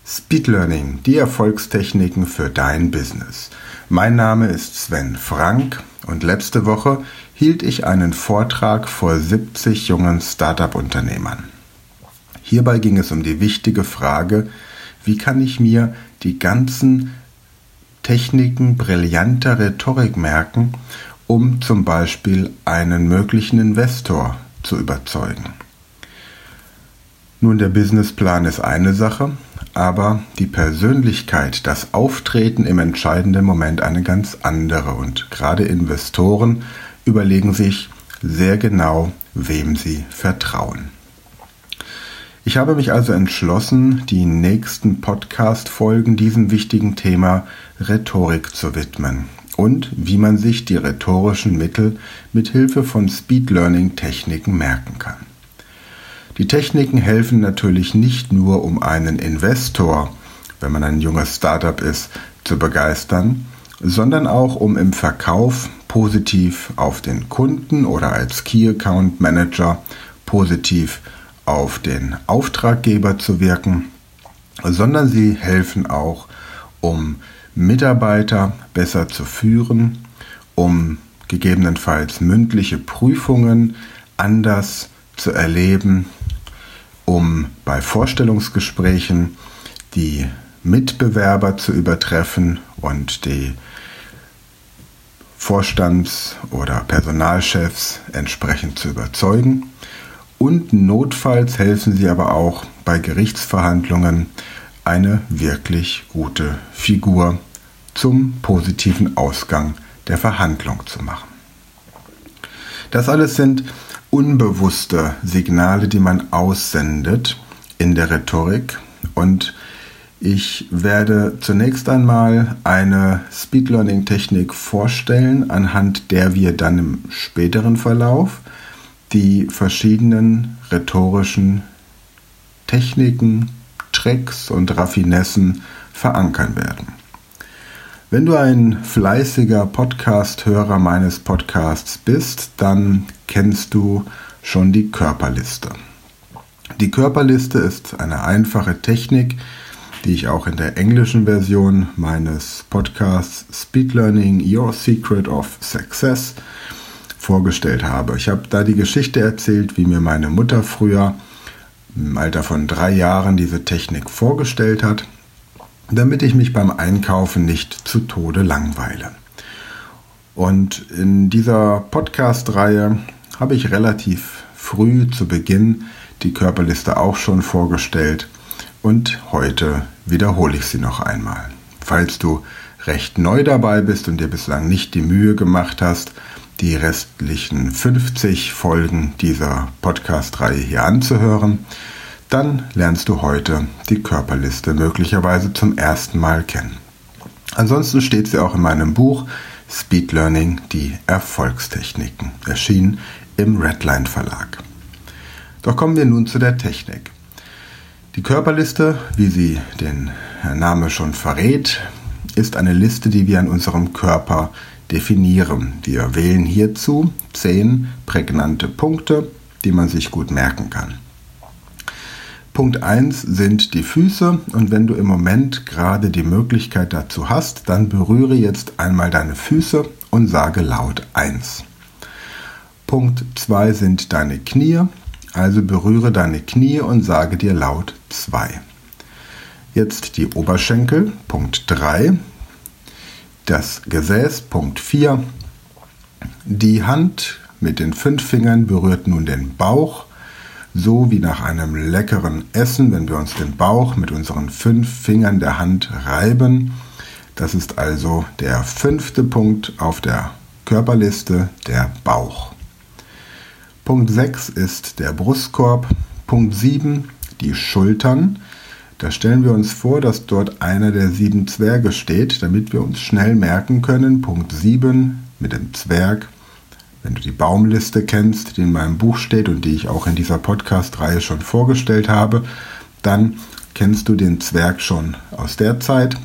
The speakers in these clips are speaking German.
Speed Learning, die Erfolgstechniken für dein Business. Mein Name ist Sven Frank und letzte Woche hielt ich einen Vortrag vor 70 jungen Startup-Unternehmern. Hierbei ging es um die wichtige Frage, wie kann ich mir die ganzen Techniken brillanter Rhetorik merken, um zum Beispiel einen möglichen Investor zu überzeugen. Nun, der Businessplan ist eine Sache, aber die Persönlichkeit, das Auftreten im entscheidenden Moment eine ganz andere. Und gerade Investoren überlegen sich sehr genau, wem sie vertrauen. Ich habe mich also entschlossen, die nächsten Podcast-Folgen diesem wichtigen Thema Rhetorik zu widmen und wie man sich die rhetorischen Mittel mit Hilfe von Speed-Learning-Techniken merken kann. Die Techniken helfen natürlich nicht nur, um einen Investor, wenn man ein junges Startup ist, zu begeistern, sondern auch, um im Verkauf positiv auf den Kunden oder als Key Account Manager positiv auf den Auftraggeber zu wirken, sondern sie helfen auch, um Mitarbeiter besser zu führen, um gegebenenfalls mündliche Prüfungen anders zu erleben, um bei Vorstellungsgesprächen die Mitbewerber zu übertreffen und die Vorstands- oder Personalchefs entsprechend zu überzeugen. Und notfalls helfen sie aber auch bei Gerichtsverhandlungen eine wirklich gute Figur zum positiven Ausgang der Verhandlung zu machen. Das alles sind unbewusste Signale, die man aussendet in der Rhetorik, und ich werde zunächst einmal eine Speed Learning Technik vorstellen, anhand der wir dann im späteren Verlauf die verschiedenen rhetorischen Techniken, Tricks und Raffinessen verankern werden. Wenn du ein fleißiger Podcast-Hörer meines Podcasts bist, dann kennst du schon die Körperliste. Die Körperliste ist eine einfache Technik, die ich auch in der englischen Version meines Podcasts Speed Learning Your Secret of Success vorgestellt habe. Ich habe da die Geschichte erzählt, wie mir meine Mutter früher im Alter von 3 Jahren diese Technik vorgestellt hat, damit ich mich beim Einkaufen nicht zu Tode langweile. Und in dieser Podcast-Reihe habe ich relativ früh zu Beginn die Körperliste auch schon vorgestellt und heute wiederhole ich sie noch einmal. Falls du recht neu dabei bist und dir bislang nicht die Mühe gemacht hast, die restlichen 50 Folgen dieser Podcast-Reihe hier anzuhören, dann lernst du heute die Körperliste möglicherweise zum ersten Mal kennen. Ansonsten steht sie auch in meinem Buch Speed Learning, die Erfolgstechniken, erschienen im Redline Verlag. Doch kommen wir nun zu der Technik. Die Körperliste, wie sie den Name schon verrät, ist eine Liste, die wir an unserem Körper definieren. Wir wählen hierzu 10 prägnante Punkte, die man sich gut merken kann. Punkt 1 sind die Füße, und wenn du im Moment gerade die Möglichkeit dazu hast, dann berühre jetzt einmal deine Füße und sage laut 1. Punkt 2 sind deine Knie, also berühre deine Knie und sage dir laut 2. Jetzt die Oberschenkel, Punkt 3, das Gesäß, Punkt 4, die Hand mit den 5 Fingern berührt nun den Bauch, so wie nach einem leckeren Essen, wenn wir uns den Bauch mit unseren 5 Fingern der Hand reiben. Das ist also der 5. Punkt auf der Körperliste, der Bauch. Punkt 6 ist der Brustkorb. Punkt 7 die Schultern. Da stellen wir uns vor, dass dort einer der 7 Zwerge steht, damit wir uns schnell merken können. Punkt 7 mit dem Zwerg. Wenn du die Baumliste kennst, die in meinem Buch steht und die ich auch in dieser Podcast-Reihe schon vorgestellt habe, dann kennst du den Zwerg schon aus der Zeit.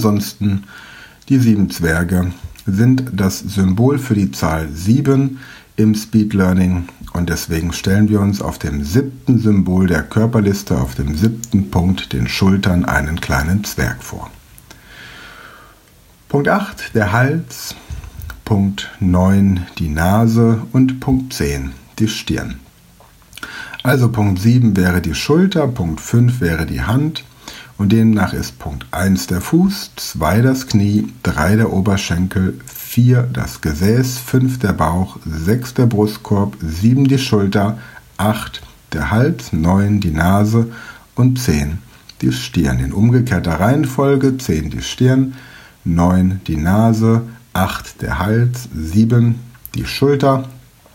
Ansonsten, die 7 Zwerge sind das Symbol für die Zahl 7 im Speed Learning und deswegen stellen wir uns auf dem 7. Symbol der Körperliste, auf dem 7. Punkt, den Schultern, einen kleinen Zwerg vor. Punkt 8, der Hals, Punkt 9, die Nase und Punkt 10, die Stirn. Also Punkt 7 wäre die Schulter, Punkt 5 wäre die Hand und demnach ist Punkt 1 der Fuß, 2 das Knie, 3 der Oberschenkel, 4 das Gesäß, 5 der Bauch, 6 der Brustkorb, 7 die Schulter, 8 der Hals, 9 die Nase und 10 die Stirn. In umgekehrter Reihenfolge 10 die Stirn, 9 die Nase, 8 der Hals, 7 die Schulter,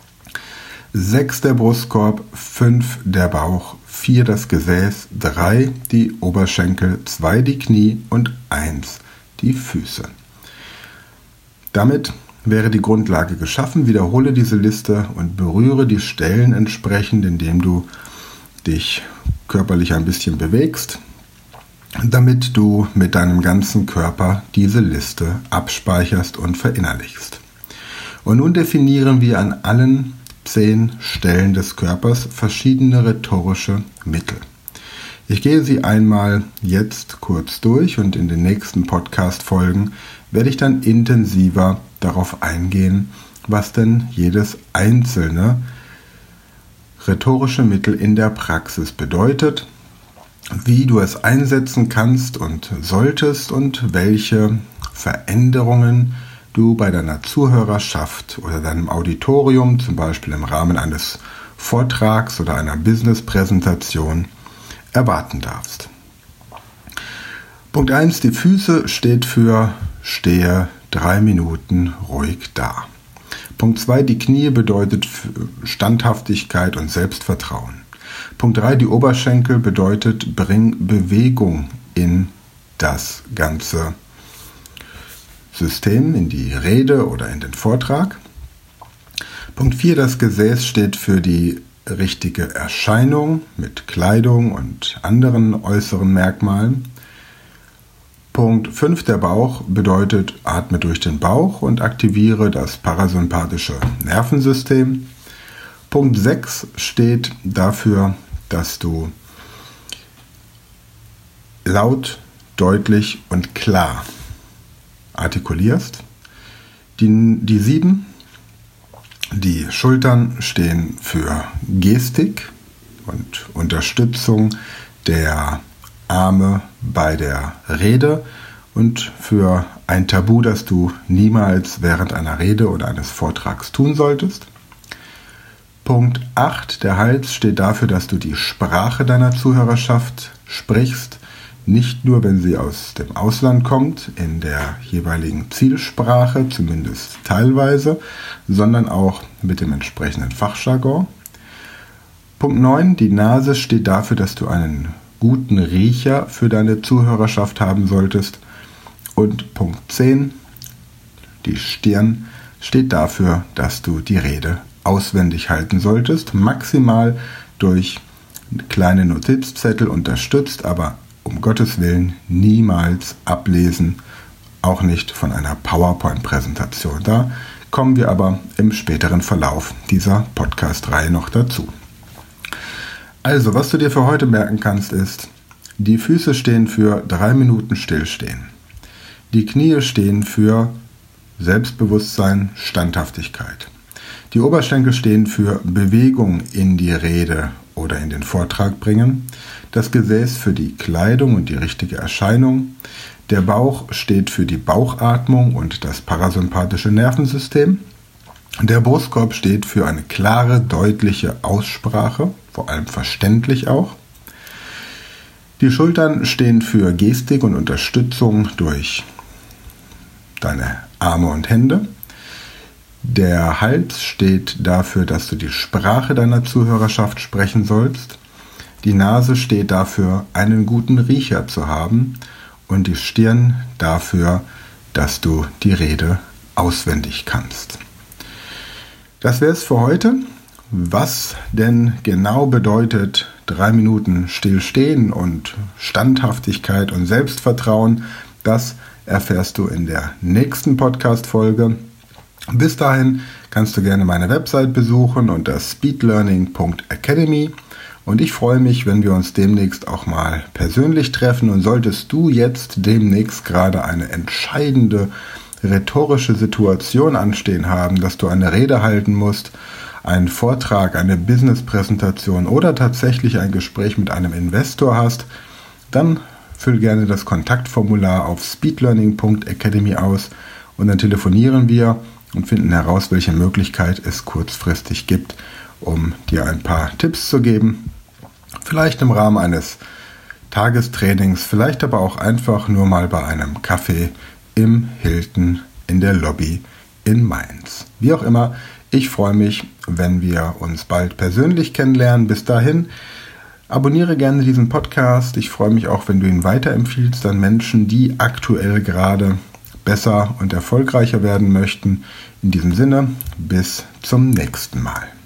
6 der Brustkorb, 5 der Bauch, 4 das Gesäß, 3 die Oberschenkel, 2 die Knie und 1 die Füße. Damit wäre die Grundlage geschaffen. Wiederhole diese Liste und berühre die Stellen entsprechend, indem du dich körperlich ein bisschen bewegst, damit du mit deinem ganzen Körper diese Liste abspeicherst und verinnerlichst. Und nun definieren wir an allen 10 Stellen des Körpers verschiedene rhetorische Mittel. Ich gehe sie einmal jetzt kurz durch und in den nächsten Podcast-Folgen werde ich dann intensiver darauf eingehen, was denn jedes einzelne rhetorische Mittel in der Praxis bedeutet, wie du es einsetzen kannst und solltest und welche Veränderungen du bei deiner Zuhörerschaft oder deinem Auditorium, zum Beispiel im Rahmen eines Vortrags oder einer Business-Präsentation, erwarten darfst. Punkt 1, die Füße steht für stehe 3 Minuten ruhig da. Punkt 2, die Knie bedeutet Standhaftigkeit und Selbstvertrauen. Punkt 3, die Oberschenkel bedeutet bring Bewegung in das ganze System, in die Rede oder in den Vortrag. Punkt 4, das Gesäß steht für die richtige Erscheinung mit Kleidung und anderen äußeren Merkmalen. Punkt 5, der Bauch bedeutet, atme durch den Bauch und aktiviere das parasympathische Nervensystem. Punkt 6 steht dafür, dass du laut, deutlich und klar artikulierst. Die 7, die Schultern stehen für Gestik und Unterstützung der Arme bei der Rede und für ein Tabu, das du niemals während einer Rede oder eines Vortrags tun solltest. Punkt 8, der Hals steht dafür, dass du die Sprache deiner Zuhörerschaft sprichst, nicht nur, wenn sie aus dem Ausland kommt, in der jeweiligen Zielsprache, zumindest teilweise, sondern auch mit dem entsprechenden Fachjargon. Punkt 9, die Nase steht dafür, dass du einen guten Riecher für deine Zuhörerschaft haben solltest. Und Punkt 10, die Stirn, steht dafür, dass du die Rede auswendig halten solltest, maximal durch kleine Notizzettel unterstützt, aber um Gottes Willen niemals ablesen, auch nicht von einer PowerPoint-Präsentation. Da kommen wir aber im späteren Verlauf dieser Podcast-Reihe noch dazu. Also, was du dir für heute merken kannst, ist, die Füße stehen für 3 Minuten Stillstehen. Die Knie stehen für Selbstbewusstsein, Standhaftigkeit. Die Oberschenkel stehen für Bewegung in die Rede oder in den Vortrag bringen. Das Gesäß für die Kleidung und die richtige Erscheinung. Der Bauch steht für die Bauchatmung und das parasympathische Nervensystem. Der Brustkorb steht für eine klare, deutliche Aussprache, vor allem verständlich auch. Die Schultern stehen für Gestik und Unterstützung durch deine Arme und Hände. Der Hals steht dafür, dass du die Sprache deiner Zuhörerschaft sprechen sollst. Die Nase steht dafür, einen guten Riecher zu haben. Und die Stirn dafür, dass du die Rede auswendig kannst. Das wäre es für heute. Was denn genau bedeutet 3 Minuten Stillstehen und Standhaftigkeit und Selbstvertrauen, das erfährst du in der nächsten Podcast-Folge. Bis dahin kannst du gerne meine Website besuchen unter speedlearning.academy und ich freue mich, wenn wir uns demnächst auch mal persönlich treffen. Und solltest du jetzt demnächst gerade eine entscheidende rhetorische Situation anstehen haben, dass du eine Rede halten musst, einen Vortrag, eine Businesspräsentation oder tatsächlich ein Gespräch mit einem Investor hast, dann füll gerne das Kontaktformular auf speedlearning.academy aus und dann telefonieren wir und finden heraus, welche Möglichkeit es kurzfristig gibt, um dir ein paar Tipps zu geben. Vielleicht im Rahmen eines Tagestrainings, vielleicht aber auch einfach nur mal bei einem Kaffee im Hilton in der Lobby in Mainz. Wie auch immer, ich freue mich, wenn wir uns bald persönlich kennenlernen. Bis dahin, abonniere gerne diesen Podcast. Ich freue mich auch, wenn du ihn weiterempfiehlst an Menschen, die aktuell gerade besser und erfolgreicher werden möchten. In diesem Sinne, bis zum nächsten Mal.